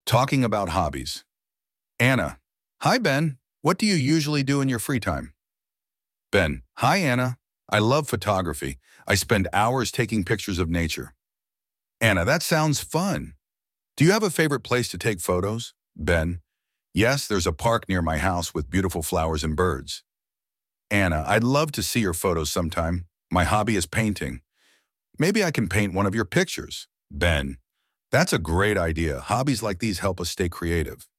Talking about hobbies. Anna. Hi, Ben. What do you usually do in your free time? Ben. Hi, Anna. I love photography. I spend hours taking pictures of nature. Anna. That sounds fun. Do you have a favorite place to take photos? Ben. Yes, there's a park near my house with beautiful flowers and birds. Anna. I'd love to see your photos sometime. My hobby is painting. Maybe I can paint one of your pictures. Ben. That's a great idea. Hobbies like these help us stay creative.